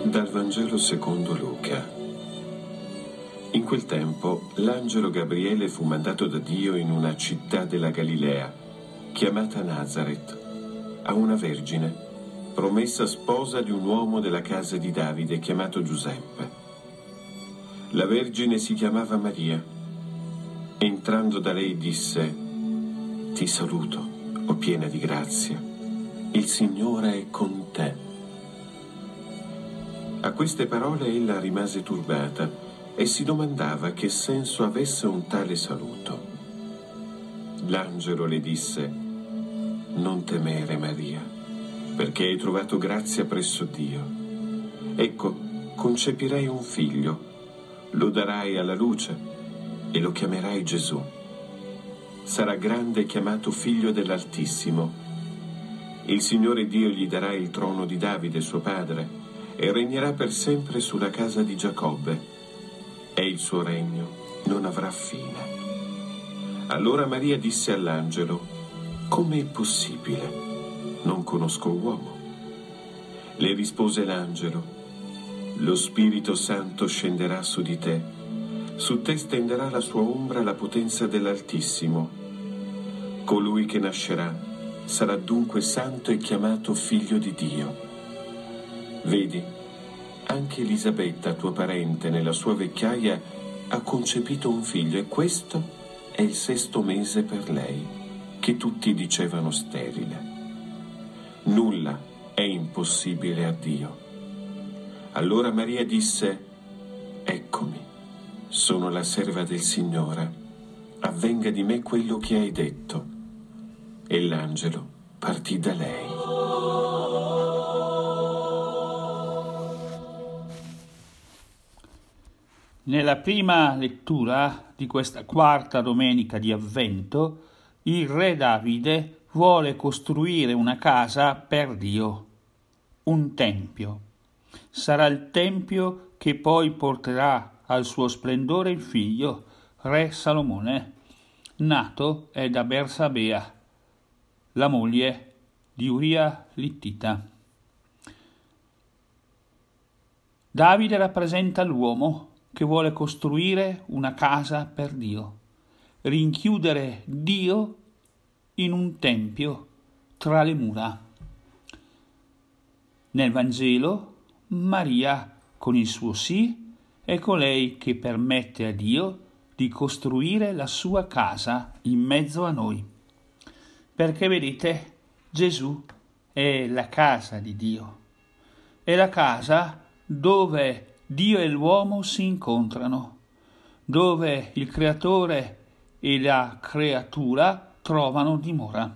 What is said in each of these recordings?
Dal Vangelo secondo Luca. In quel tempo l'angelo Gabriele fu mandato da Dio in una città della Galilea, chiamata Nazaret, a una vergine, promessa sposa di un uomo della casa di Davide chiamato Giuseppe. La vergine si chiamava Maria. Entrando da lei disse: «Ti saluto, o piena di grazia, il Signore è con te». A queste parole ella rimase turbata e si domandava che senso avesse un tale saluto. L'angelo le disse: «Non temere, Maria, perché hai trovato grazia presso Dio. Ecco, concepirai un figlio, lo darai alla luce e lo chiamerai Gesù. Sarà grande e chiamato Figlio dell'Altissimo. Il Signore Dio gli darà il trono di Davide, suo padre, e regnerà per sempre sulla casa di Giacobbe, e il suo regno non avrà fine». Allora Maria disse all'angelo: «Come è possibile? Non conosco uomo». Le rispose l'angelo: «Lo Spirito Santo scenderà su di te, su te stenderà la sua ombra la potenza dell'Altissimo. Colui che nascerà sarà dunque santo e chiamato Figlio di Dio. Vedi, anche Elisabetta, tua parente, nella sua vecchiaia ha concepito un figlio, e questo è il 6° mese per lei, che tutti dicevano sterile. Nulla è impossibile a Dio». Allora Maria disse: «Eccomi, sono la serva del Signore, avvenga di me quello che hai detto». E l'angelo partì da lei. Nella prima lettura di questa quarta domenica di Avvento, il re Davide vuole costruire una casa per Dio, un tempio. Sarà il tempio che poi porterà al suo splendore il figlio, re Salomone, nato da Bersabea, la moglie di Uria l'Ittita. Davide rappresenta l'uomo che vuole costruire una casa per Dio, rinchiudere Dio in un tempio tra le mura. Nel Vangelo, Maria, con il suo sì, è colei che permette a Dio di costruire la sua casa in mezzo a noi. Perché vedete, Gesù è la casa di Dio, è la casa dove Dio e l'uomo si incontrano, dove il creatore e la creatura trovano dimora.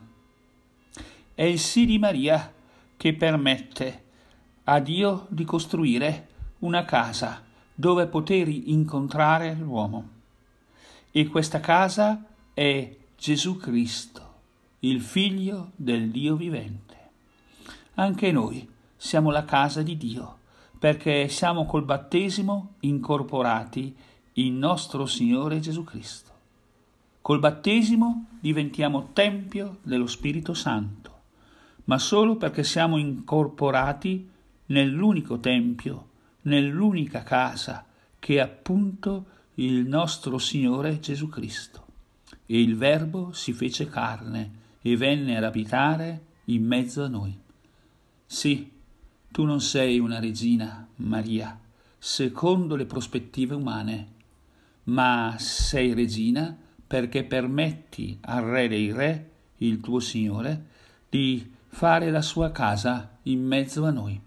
È il sì di Maria che permette a Dio di costruire una casa dove poter incontrare l'uomo. E questa casa è Gesù Cristo, il Figlio del Dio vivente. Anche noi siamo la casa di Dio, perché siamo col battesimo incorporati in nostro Signore Gesù Cristo. Col battesimo diventiamo tempio dello Spirito Santo, ma solo perché siamo incorporati nell'unico tempio, nell'unica casa, che è appunto il nostro Signore Gesù Cristo. E il Verbo si fece carne e venne ad abitare in mezzo a noi. Sì, tu non sei una regina, Maria, secondo le prospettive umane, ma sei regina perché permetti al Re dei Re, il tuo Signore, di fare la sua casa in mezzo a noi.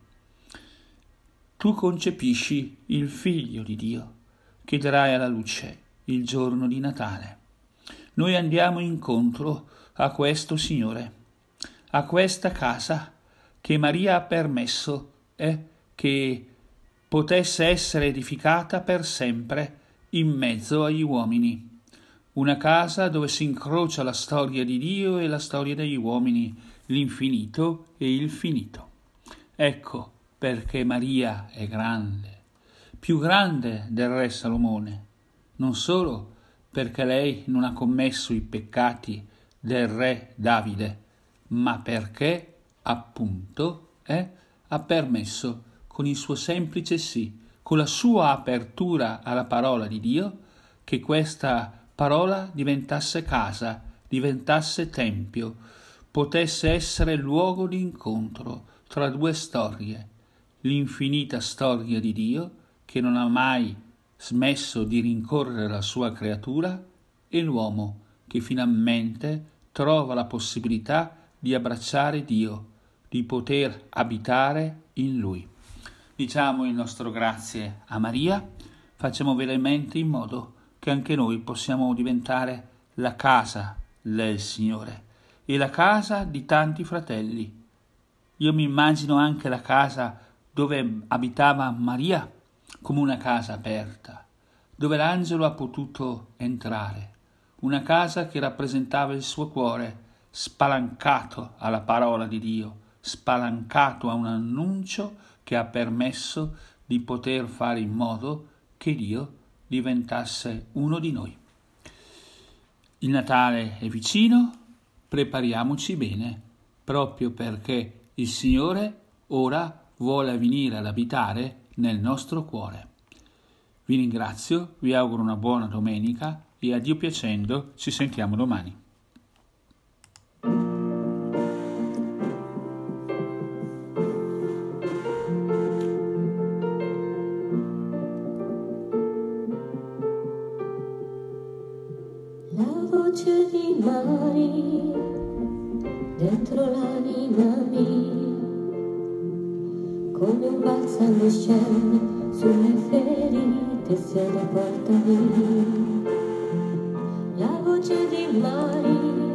Tu concepisci il Figlio di Dio, che darai alla luce il giorno di Natale. Noi andiamo incontro a questo Signore, a questa casa che Maria ha permesso che potesse essere edificata per sempre in mezzo agli uomini. Una casa dove si incrocia la storia di Dio e la storia degli uomini, l'infinito e il finito. Ecco perché Maria è grande, più grande del re Salomone, non solo perché lei non ha commesso i peccati del re Davide, ma perché appunto ha permesso con il suo semplice sì, con la sua apertura alla parola di Dio, che questa parola diventasse casa, diventasse tempio, potesse essere luogo di incontro tra due storie, l'infinita storia di Dio che non ha mai smesso di rincorrere la sua creatura e l'uomo che finalmente trova la possibilità di abbracciare Dio, di poter abitare in Lui. Diciamo il nostro grazie a Maria, facciamo veramente in modo che anche noi possiamo diventare la casa del Signore e la casa di tanti fratelli. Io mi immagino anche la casa dove abitava Maria come una casa aperta, dove l'angelo ha potuto entrare, una casa che rappresentava il suo cuore spalancato alla parola di Dio, spalancato a un annuncio che ha permesso di poter fare in modo che Dio diventasse uno di noi. Il Natale è vicino, prepariamoci bene, proprio perché il Signore ora vuole venire ad abitare nel nostro cuore. Vi ringrazio, vi auguro una buona domenica e a Dio piacendo ci sentiamo domani. La voce di Maria dentro l'anima mia, come un balsamo scende sulle ferite, se le porta via. La voce di Maria,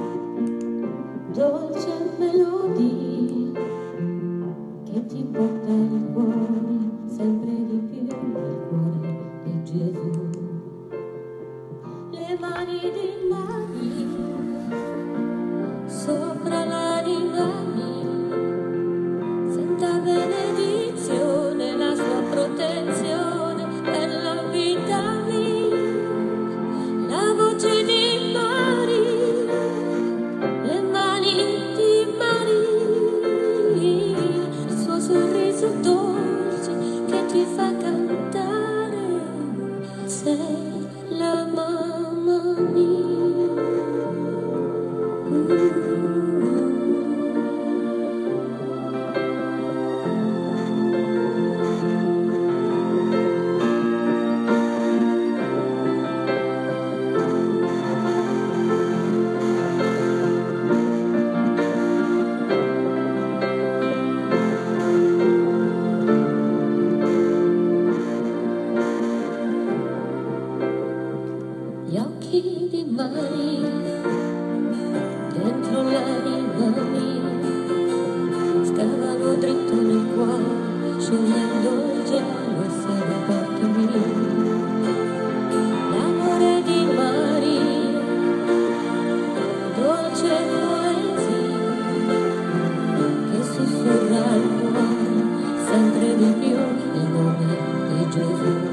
dolce melodia, che ti porta il cuore sempre di più, il cuore di Gesù. Le mani di Maria sopra l'anima mia, senta benedizione, la sua protezione per la vita mia. La voce di Maria, le mani di Maria, il suo sorriso dolce che ti fa cantare, sei la mamma mia. Gli occhi di Maria dentro l'anima mia scavano dritto nel cuore, sciogliendo il gelo se la porta mia. L'amore di Maria, dolce poesia che sussurra al cuore sempre di più il nome di Gesù.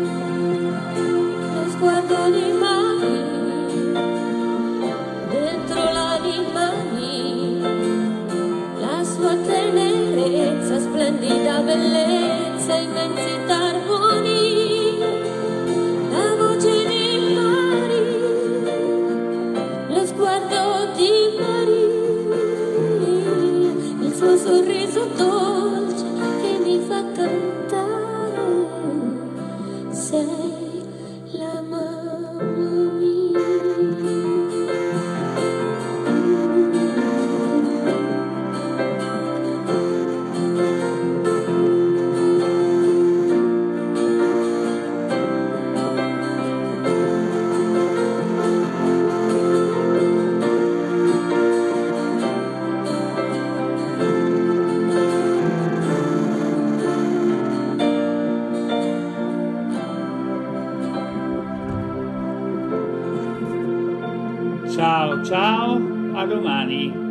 Lo sguardo di Maria dentro l'anima mia, la sua tenerezza, splendida bellezza, immensità, armonia. La voce di Maria, lo sguardo di Maria, il suo sorriso dolce che mi fa cantare, sei la mamma mia. Ciao, a domani.